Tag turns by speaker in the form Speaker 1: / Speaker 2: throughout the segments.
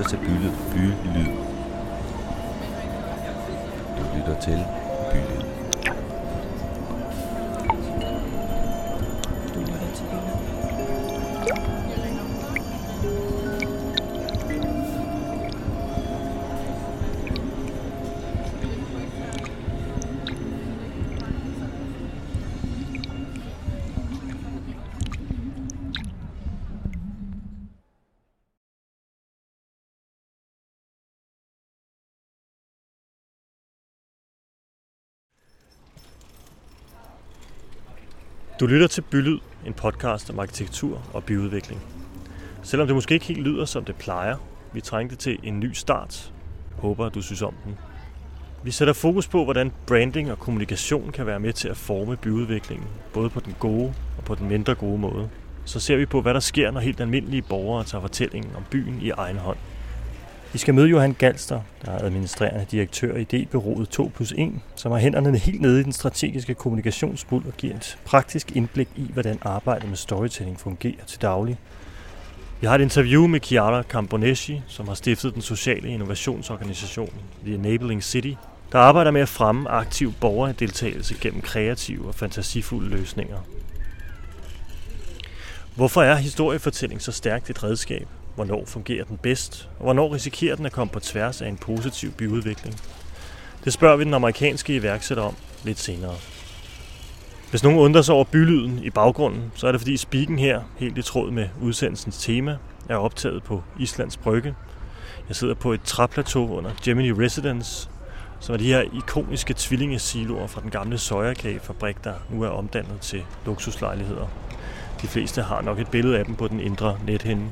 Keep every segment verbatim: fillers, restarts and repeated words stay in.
Speaker 1: lytter til Bylyd. Bylyd. Du lytter til Bylyd.
Speaker 2: Du lytter til Bylyd.
Speaker 3: Du lytter til Bylyd, en podcast om arkitektur og byudvikling. Selvom det måske ikke helt lyder, som det plejer, vi trængte til en ny start. Håber, at du synes om den. Vi sætter fokus på, hvordan branding og kommunikation kan være med til at forme byudviklingen, både på den gode og på den mindre gode måde. Så ser vi på, hvad der sker, når helt almindelige borgere tager fortællingen om byen i egen hånd. Vi skal møde Johan Galster, der er administrerende direktør i idébureauet to plus en, som har hænderne helt nede i den strategiske kommunikationsbuld og giver et praktisk indblik i, hvordan arbejdet med storytelling fungerer til daglig. Vi har et interview med Chiara Camponeschi, som har stiftet den sociale innovationsorganisation The Enabling City, der arbejder med at fremme aktiv borgerdeltagelse gennem kreative og fantasifulde løsninger. Hvorfor er historiefortælling så stærkt et redskab? Hvornår fungerer den bedst, og hvornår risikerer den at komme på tværs af en positiv byudvikling? Det spørger vi den amerikanske iværksætter om lidt senere. Hvis nogen undrer sig over bylyden i baggrunden, så er det fordi speaken her, helt i tråd med udsendelsens tema, er optaget på Islands Brygge. Jeg sidder på et træplateau under Gemini Residence, som er de her ikoniske tvillingesiloer fra den gamle sojakagefabrik, der nu er omdannet til luksuslejligheder. De fleste har nok et billede af dem på den indre nethinde.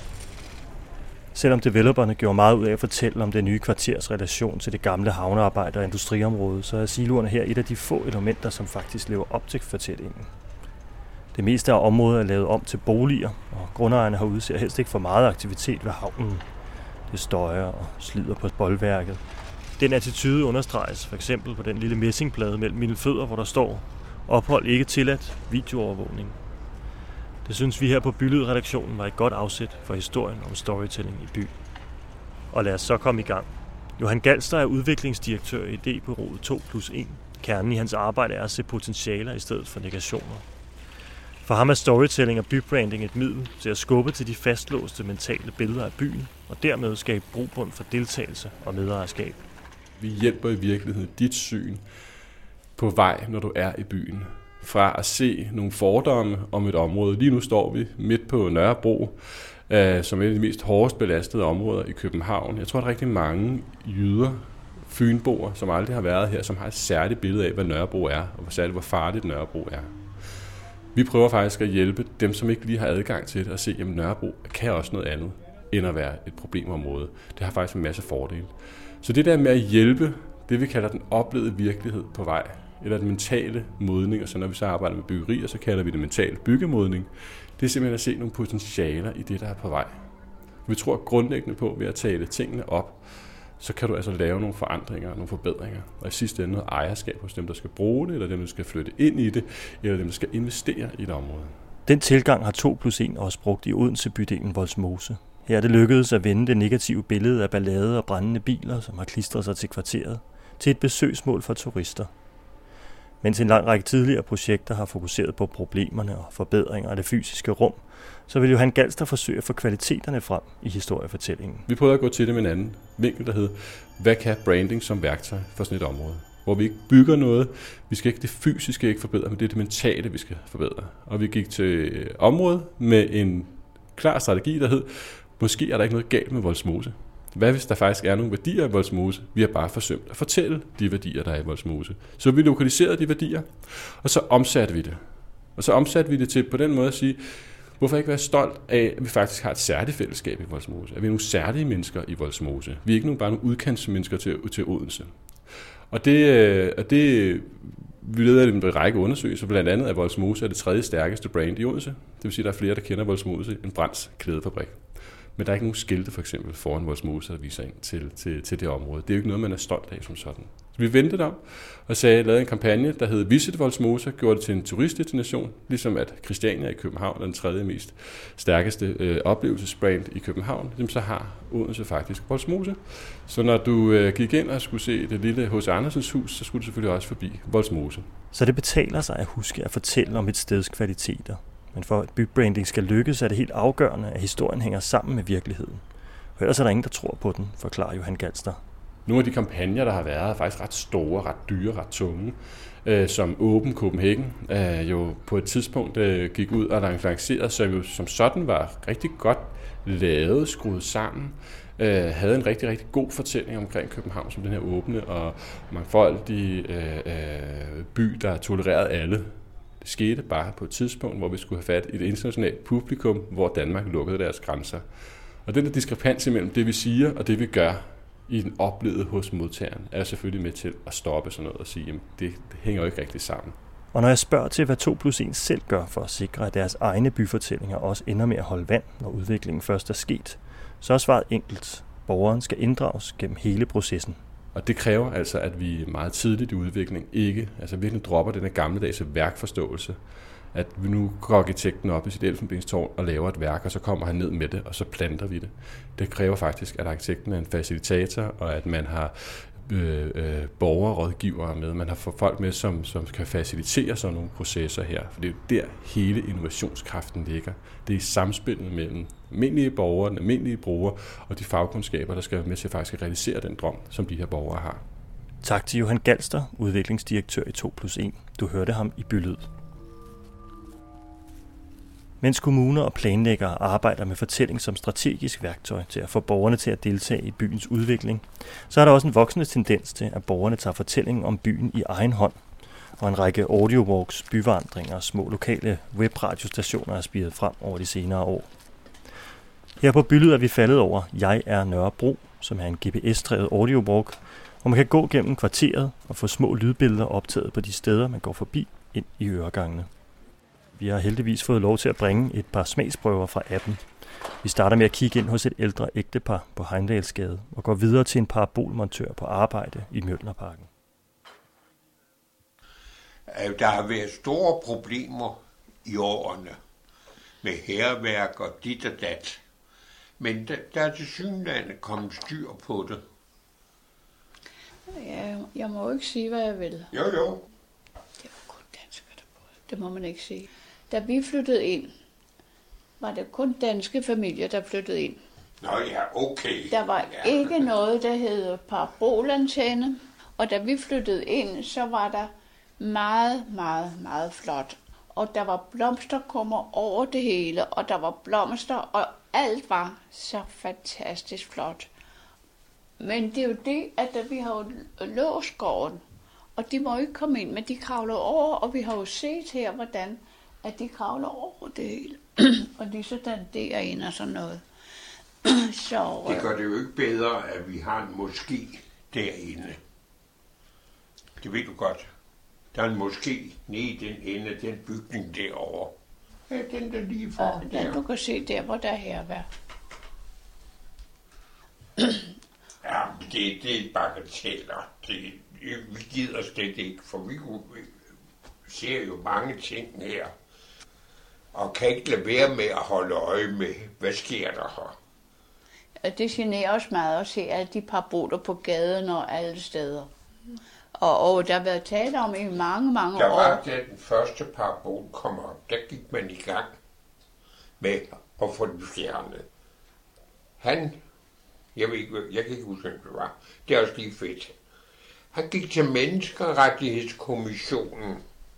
Speaker 3: Selvom developerne gjorde meget ud af at fortælle om det nye kvarters relation til det gamle havnearbejde- og industriområde, så er siloerne her et af de få elementer, som faktisk lever op til fortællingen. Det meste af området er lavet om til boliger, og grundejerne har udser helst ikke for meget aktivitet ved havnen. Det støjer og slider på boldværket. Den attitude understreges for eksempel på den lille messingplade mellem mine fødder, hvor der står "Ophold ikke tilladt, videoovervågning". Det synes vi her på Bylyd-redaktionen var et godt afsæt for historien om storytelling i by. Og lad os så komme i gang. Johan Galster er udviklingsdirektør i idébureauet to plus en. Kernen i hans arbejde er at se potentialer i stedet for negationer. For ham er storytelling og bybranding et middel til at skubbe til de fastlåste mentale billeder af byen, og dermed skabe grobund for deltagelse og medejerskab.
Speaker 4: Vi hjælper i virkeligheden dit syn på vej, når du er i byen. Fra at se nogle fordomme om et område. Lige nu står vi midt på Nørrebro, øh, som er et af de mest hårdest belastede områder i København. Jeg tror, at der er rigtig mange jyder, fynboer, som aldrig har været her, som har et særligt billede af, hvad Nørrebro er, og hvor særligt hvor farligt Nørrebro er. Vi prøver faktisk at hjælpe dem, som ikke lige har adgang til det, at se, at Nørrebro kan også noget andet, end at være et problemområde. Det har faktisk en masse fordele. Så det der med at hjælpe, det vi kalder den oplevede virkelighed på vej, eller den mentale modning, og så når vi så arbejder med byggerier, så kalder vi det mental byggemodning. Det er simpelthen at se nogle potentialer i det, der er på vej. Vi tror grundlæggende på, ved at tale tingene op, så kan du altså lave nogle forandringer, nogle forbedringer, og i sidste ende noget ejerskab hos dem, der skal bruge det, eller dem, der skal flytte ind i det, eller dem, der skal investere i et område.
Speaker 3: Den tilgang har to plus en også brugt i Odense bydelen Vollsmose. Her er det lykkedes at vende det negative billede af ballade og brændende biler, som har klistret sig til kvarteret, til et besøgsmål for turister. Mens en lang række tidligere projekter har fokuseret på problemerne og forbedringer af det fysiske rum, så vil Johan Galster forsøge at få kvaliteterne frem i historiefortællingen.
Speaker 4: Vi prøver at gå til det med en anden vinkel, der hedder, hvad kan branding som værktøj for sådan et område? Hvor vi ikke bygger noget, vi skal ikke det fysiske ikke forbedre, men det er det mentale, vi skal forbedre. Og vi gik til området med en klar strategi, der hed, måske er der ikke noget galt med Vollsmose. Hvad hvis der faktisk er nogle værdier i Vollsmose? Vi har bare forsømt at fortælle de værdier, der er i Vollsmose. Så vi lokaliserede de værdier, og så omsatte vi det. Og så omsatte vi det til på den måde at sige, hvorfor ikke være stolt af, at vi faktisk har et særligt fællesskab i Vollsmose? At vi er nogle særlige mennesker i Vollsmose. Vi er ikke bare nogle udkantsmennesker til, til Odense. Og det, og det vi leder en række undersøgelser, blandt andet at Vollsmose er det tredje stærkeste brand i Odense. Det vil sige, at der er flere, der kender Vollsmose end Brands klædefabrik. Men der er ikke nogen skilte for eksempel foran Vollsmose, der viser ind til, til, til det område. Det er jo ikke noget, man er stolt af som sådan. Vi vendte om og sagde, lavede en kampagne, der hed Visit Vollsmose, gjorde det til en turistdestination, ligesom at Christiania i København er den tredje mest stærkeste øh, oplevelsesbrand i København, jamen så har Odense faktisk Vollsmose. Så når du øh, gik ind og skulle se det lille H C Andersens hus, så skulle du selvfølgelig også forbi Vollsmose.
Speaker 3: Så det betaler sig at huske at fortælle om et steds kvaliteter. Men for at bybranding skal lykkes, er det helt afgørende, at historien hænger sammen med virkeligheden. Og ellers er der ingen, der tror på den, forklarer Johan Galster.
Speaker 4: Nogle af de kampagner, der har været, er faktisk ret store, ret dyre, ret tunge. Øh, som Open Copenhagen øh, jo på et tidspunkt øh, gik ud og lancerede, så jo som sådan var rigtig godt lavet, skruet sammen. Øh, havde en rigtig, rigtig god fortælling omkring København som den her åbne og mangfoldige øh, øh, by, der tolererede alle. Det skete bare på et tidspunkt, hvor vi skulle have fat i et internationalt publikum, hvor Danmark lukkede deres grænser. Og den der diskrepans imellem det, vi siger og det, vi gør i den oplevede hos modtageren, er selvfølgelig med til at stoppe sådan noget og sige, at det, det hænger jo ikke rigtig sammen.
Speaker 3: Og når jeg spørger til, hvad to plus en selv gør for at sikre, at deres egne byfortællinger også ender med at holde vand, når udviklingen først er sket, så er svaret enkelt. Borgeren skal inddrages gennem hele processen.
Speaker 4: Og det kræver altså, at vi meget tidligt i udviklingen ikke, altså virkelig dropper den her gammeldags værkforståelse, at vi nu går arkitekten op i sit elfenbenstårn og laver et værk, og så kommer han ned med det, og så planter vi det. Det kræver faktisk, at arkitekten er en facilitator, og at man har øh, øh, borgerrådgivere med, man har folk med, som, som kan facilitere sådan nogle processer her. For det er jo der, hele innovationskraften ligger. Det er i samspillet mellem almindelige borgere, den almindelige brugere, og de fagkundskaber, der skal være med til faktisk at realisere den drøm, som de her borgere har.
Speaker 3: Tak til Johan Galster, udviklingsdirektør i to plus en. Du hørte ham i Bylyd. Mens kommuner og planlæggere arbejder med fortælling som strategisk værktøj til at få borgerne til at deltage i byens udvikling, så er der også en voksende tendens til, at borgerne tager fortællingen om byen i egen hånd, og en række audiowalks, byvandringer og små lokale webradiostationer er spiret frem over de senere år. Her på Bylyd er vi faldet over Jeg er Nørrebro, som er en G P S-drevet audiowalk, hvor man kan gå gennem kvarteret og få små lydbilleder optaget på de steder, man går forbi ind i øregangene. Vi har heldigvis fået lov til at bringe et par smagsprøver fra appen. Vi starter med at kigge ind hos et ældre ægtepar på Heimdalsgade og går videre til en parabolmontør på arbejde i Mjølnerparken.
Speaker 2: Der har været store problemer i årene med hærværk og dit og dat. Men der, der er tilsyneladende kommet styr på det.
Speaker 5: Ja, jeg må jo ikke sige, hvad jeg vil.
Speaker 2: Jo, jo.
Speaker 5: Det var kun danskere, der boede. Det må man ikke sige. Da vi flyttede ind, var det kun danske familier, der flyttede ind.
Speaker 2: Nå ja, okay.
Speaker 5: Der var
Speaker 2: ja.
Speaker 5: ikke noget, der hed parabolantenne. Og da vi flyttede ind, så var der meget, meget, meget flot. Og der var blomsterkummer over det hele, og der var blomster, og alt var så fantastisk flot. Men det er jo det, at vi har jo låst gården, og de må ikke komme ind, men de kravler over, og vi har jo set her, hvordan at de kravler over det hele. Og lige sådan derinde og sådan noget. Så,
Speaker 2: det gør det jo ikke bedre, at vi har en moské derinde. Det ved du godt. Der er en moské nede i den ende af den bygning derovre. Ja, den der lige for.
Speaker 5: Ja, der. Du kan se der, hvor der er herværk.
Speaker 2: Ja, det, det er bagateller. Det, vi gider slet ikke, for vi, vi ser jo mange ting her. Og kan ikke lade være med at holde øje med, hvad sker der her.
Speaker 5: Det generer os meget at se alle de paraboler på gaden og alle steder. Og, og der har været talt om i mange, mange
Speaker 2: der
Speaker 5: år.
Speaker 2: var, da den første parabol kom op, der gik man i gang med at få den fjernet. Han, jeg, ved ikke, jeg kan ikke huske, hvem det var, det er også lige fedt. Han gik til Menneskerettighedskommissionen,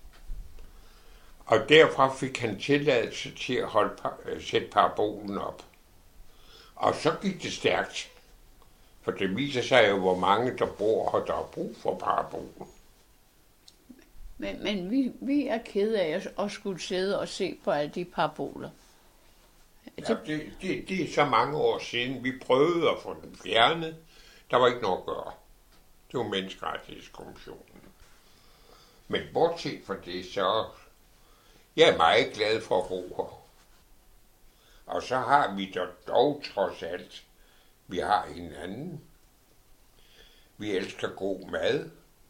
Speaker 2: og derfra fik han tilladelse til at holde, sætte parabolen op. Og så gik det stærkt. For det viser sig jo, hvor mange der bor, og der er brug for parabolen.
Speaker 5: Men, men vi, vi er kede af at skulle sidde og se på alle de paraboler.
Speaker 2: Ja, det, det, det er så mange år siden, vi prøvede at få den fjernet. Der var ikke noget at gøre. Det var Menneskerettighedskommissionen. Men bortset fra det, så jeg er meget glad for at bo her. Og så har vi der dog trods alt, vi har hinanden. Vi elsker god mad.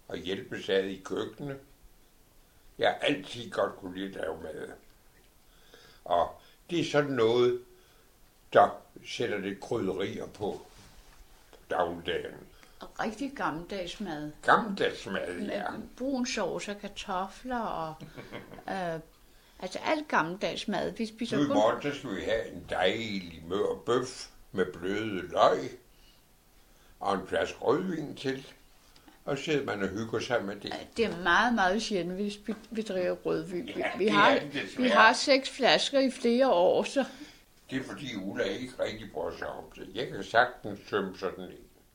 Speaker 2: og hjælpes ad i køkkenet. Jeg har altid godt kunne lide at lave mad. Og det er sådan noget, der sætter lidt krydderier på dagligdagen.
Speaker 5: Rigtig gammeldags mad.
Speaker 2: Gammeldags mad, ja.
Speaker 5: Med brun sovs og kartofler og... øh, altså alt gammeldags mad. Vi spiser
Speaker 2: Nu i
Speaker 5: kun...
Speaker 2: morgen, så skal vi have en dejlig mør bøf med bløde løg og en flaske rødvin til. Og så sidder man og hygger sig med det.
Speaker 5: Det er meget, meget sjældent, vi, vi, vi drikker rødvin.
Speaker 2: Ja,
Speaker 5: vi, vi,
Speaker 2: det
Speaker 5: har,
Speaker 2: er det desværre.
Speaker 5: vi har seks flasker i flere år, så...
Speaker 2: Det er fordi Ulla ikke rigtig bryder sig om det. Jeg kan sagtens tømme sådan en.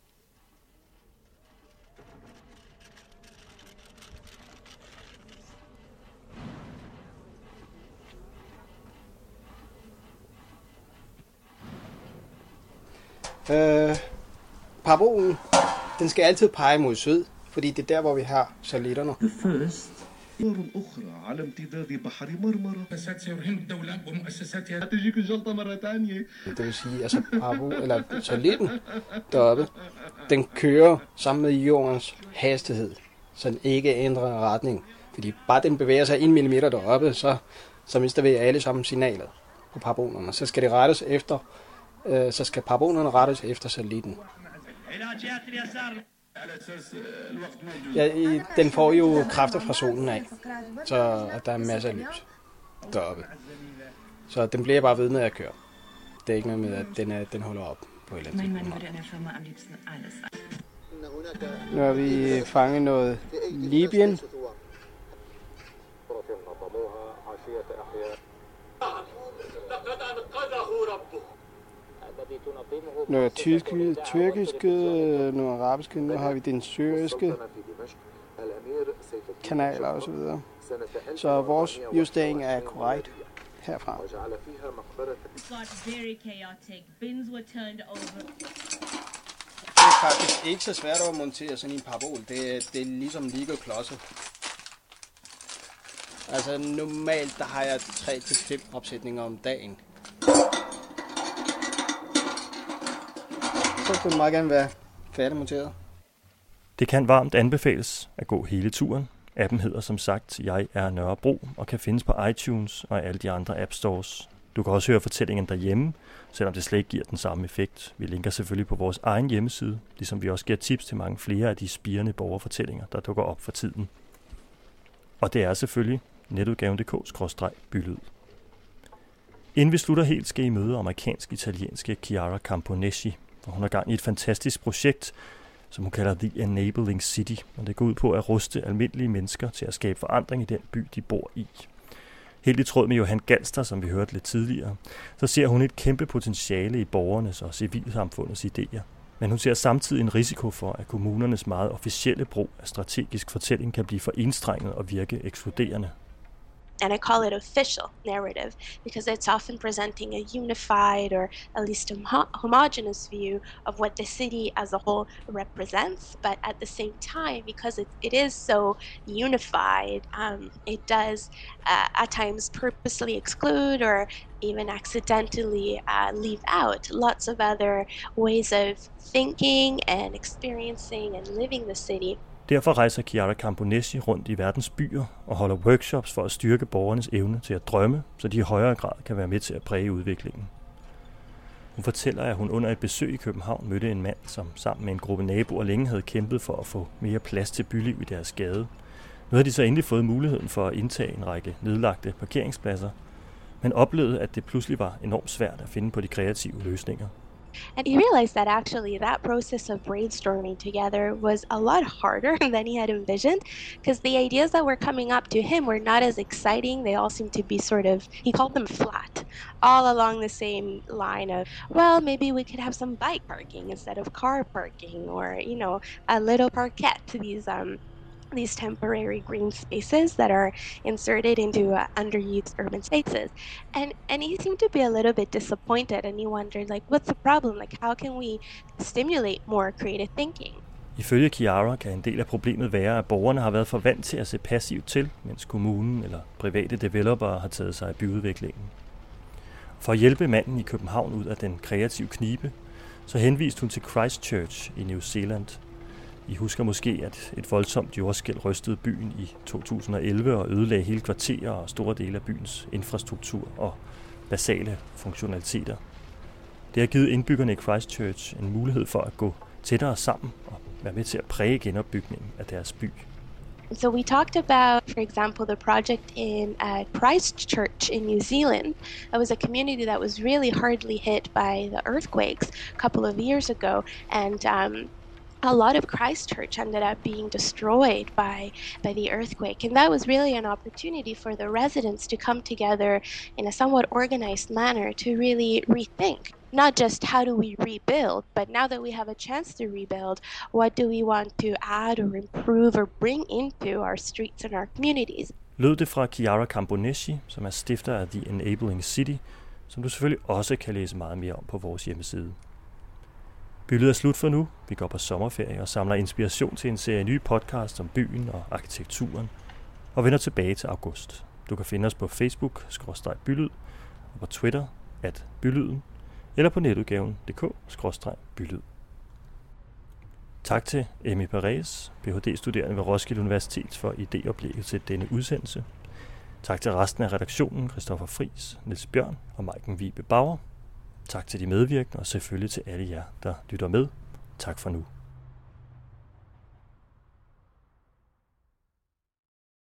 Speaker 6: Øh, parabolen, den skal altid pege mod syd, fordi det er der, hvor vi har satellitterne.
Speaker 7: أخرى على امتداد بحر مرمرة سترهن الدولة ومؤسساتها تجيك الجلطة مرة ثانية.
Speaker 6: Det vil sige, altså parabol, eller satellitten deroppe, den kører sammen med jordens hastighed, så den ikke ændrer retning. Fordi bare den bevæger sig en millimeter deroppe, så, så mister vi alle sammen signalet på parabolerne. Så skal det rettes efter, øh, så skal parabolerne rettes efter satellitten. Ja, den får jo kræfter fra solen af, så at der er masser af lys deroppe. Så den bliver bare ved med at køre. Det er ikke noget med, at den, er, den holder op på et eller andet tidspunkt. Nu har vi fanget noget Libyen. Noget tyske, tyrkiske, noget arabiske, nu har vi den syriske kanaler og så videre. Så vores justering er korrekt herfra. Det er faktisk ikke så svært at montere sådan en parabol. Det er, det er ligesom Lego-klodser. Altså normalt der har jeg tre til fem opsætninger om dagen. Så skulle det meget gerne være færdigmonteret.
Speaker 3: Det kan varmt anbefales at gå hele turen. Appen hedder som sagt Jeg er Nørrebro og kan findes på iTunes og alle de andre app stores. Du kan også høre fortællingen derhjemme, selvom det slet ikke giver den samme effekt. Vi linker selvfølgelig på vores egen hjemmeside, ligesom vi også giver tips til mange flere af de spirende borgerfortællinger, der dukker op for tiden. Og det er selvfølgelig netudgaven punktum d k skråstreg bylyd. Inden vi slutter helt, skal I møde amerikansk-italienske Chiara Camponeschi, og hun er gang i et fantastisk projekt, som hun kalder The Enabling City, og det går ud på at ruste almindelige mennesker til at skabe forandring i den by, de bor i. Helt i tråd med Johan Galster, som vi hørte lidt tidligere, så ser hun et kæmpe potentiale i borgernes og civilsamfundets idéer. Men hun ser samtidig en risiko for, at kommunernes meget officielle brug af strategisk fortælling kan blive for enstrenget og virke ekskluderende.
Speaker 8: And I call it official narrative because it's often presenting a unified or at least a homo- homogeneous view of what the city as a whole represents. But at the same time, because it, it is so unified, um, it does uh, at times purposely exclude or even accidentally uh, leave out lots of other ways of thinking and experiencing and living the city.
Speaker 3: Derfor rejser Chiara Camponeschi rundt i verdens byer og holder workshops for at styrke borgernes evne til at drømme, så de i højere grad kan være med til at præge udviklingen. Hun fortæller, at hun under et besøg i København mødte en mand, som sammen med en gruppe naboer længe havde kæmpet for at få mere plads til byliv i deres gade. Nu havde de så endelig fået muligheden for at indtage en række nedlagte parkeringspladser, men oplevede, at det pludselig var enormt svært at finde på de kreative løsninger.
Speaker 8: And he realized that actually that process of brainstorming together was a lot harder than he had envisioned, because the ideas that were coming up to him were not as exciting. They all seemed to be sort of, he called them flat, all along the same line of, well, maybe we could have some bike parking instead of car parking, or, you know, a little parquet, these um these temporary green spaces that are inserted into uh, underused urban spaces. And and he seemed to be a little bit disappointed, and he wondered, like, what's the problem? Like, how can we stimulate more creative thinking?
Speaker 3: Ifølge Chiara kan en del af problemet være, at borgerne har været for vant til at se passivt til, mens kommunen eller private developere har taget sig af byudviklingen. For at hjælpe manden i København ud af den kreative knibe, så henviste hun til Christchurch i New Zealand. I husker måske, at et voldsomt jordskælv rystede byen i to tusind og elleve og ødelagde hele kvarterer og store dele af byens infrastruktur og basale funktionaliteter. Det har givet indbyggerne i Christchurch en mulighed for at gå tættere sammen og være med til at præge genopbygningen af deres by.
Speaker 8: So we talked about, for example, the project in uh, Christchurch in New Zealand. That was a community that was really hardly hit by the earthquakes a couple of years ago, and um, a lot of Christchurch ended up being destroyed by by the earthquake, and that was really an opportunity for the residents to come together in a somewhat organized manner to really rethink not just how do we rebuild, but now that we have a chance to rebuild, what do we want to add or improve or bring into our streets and our communities?
Speaker 3: Lød det fra Chiara Camponeschi, som er stifter af The Enabling City, som du selvfølgelig også kan læse meget mere om på vores hjemmeside. Bylyd er slut for nu. Vi går på sommerferie og samler inspiration til en serie nye podcast om byen og arkitekturen, og vender tilbage til august. Du kan finde os på Facebook skråstreg bylyd og på Twitter at bylyden, eller på netudgaven punktum d k skråstreg bylyd. Tak til Emmy Perez, P H D-studerende ved Roskilde Universitet, for idéoplægget til denne udsendelse. Tak til resten af redaktionen, Christoffer Friis, Niels Bjørn og Maiken Vibe Bauer. Tak til de medvirkende og selvfølgelig til alle jer, der lytter med. Tak for nu.